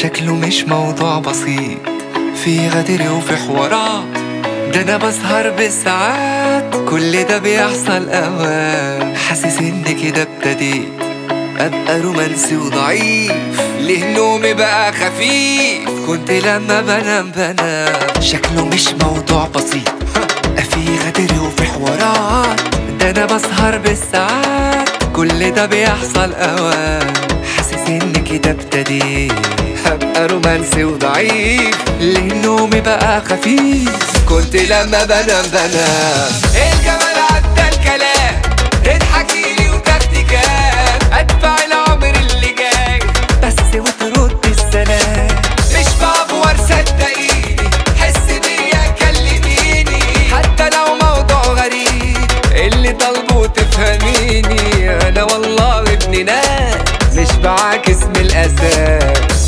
شكله مش موضوع بسيط، في غدر وفي حوارات، ده انا بسهر بالساعات، كل ده بيحصل اوقات. حاسس ان كده ابتديت ابقى رومانسي وضعيف، ليه نومي بقى خفيف، كنت لما بنام شكله مش موضوع بسيط، في غدر وفي حوارات، ده انا بسهر بالساعات، كل ده بيحصل اوقات. حاسس ان كده ابتديت هبقى رومانسي وضعيف، ليه نومي بقى خفيف، كنت لما بنام الجمال عدى الكلام، تضحكيلي وتكتكات، ادفع العمر اللي جاي بس وترد السلام، مش بعبور صدقيني، حس بيا كلميني، حتى لو موضوع غريب اللي طالبه تفهميني. انا والله ابن ناس مش بعاكس من الاساس.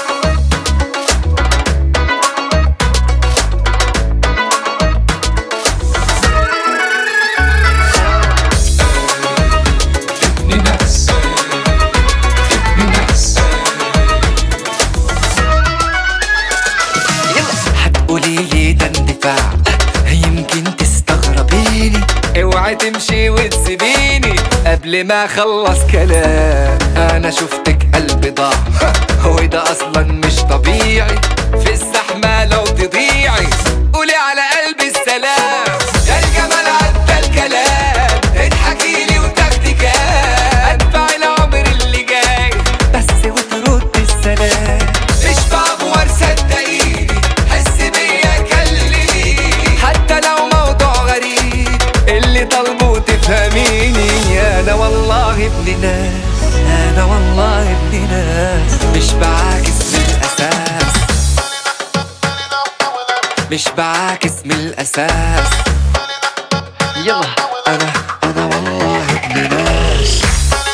هتقوليلي ده اندفاع، يمكن تستغربيني، اوعي تمشي وتسيبيني قبل ما اخلص كلام. انا شفتك قلبي ضاع، وده اصلا مش طبيعي، في الزحمة لو تضيعي قولي على قلبي السلام. يا الجمال عدى الكلام، اضحكيلي وتكتكات، ادفع العمر اللي جاي بس وترد السلام، مش بعبور صدقيني، حس بيا كلميني، حتى لو موضوع غريب اللي طالبه تفهميني. انا والله ابن ناس، انا والله ابن ناس، مش بعاكس من الاساس، مش بعاكس من الاساس. يلا انا والله ابن ناس.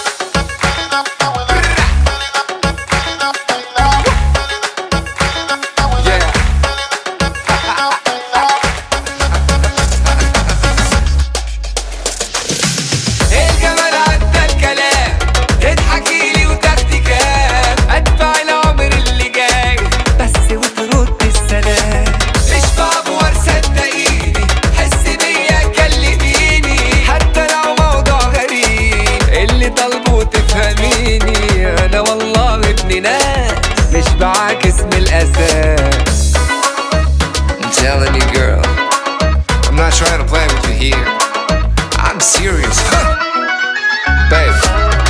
أنا والله ابن ناس مش بعاكس من الأساس. I'm telling you girl, I'm not trying to play with you here, I'm serious. Babe,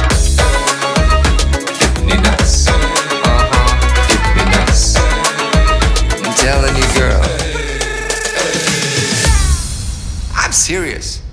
ابن ناس، ابن ناس. I'm telling you girl, I'm serious.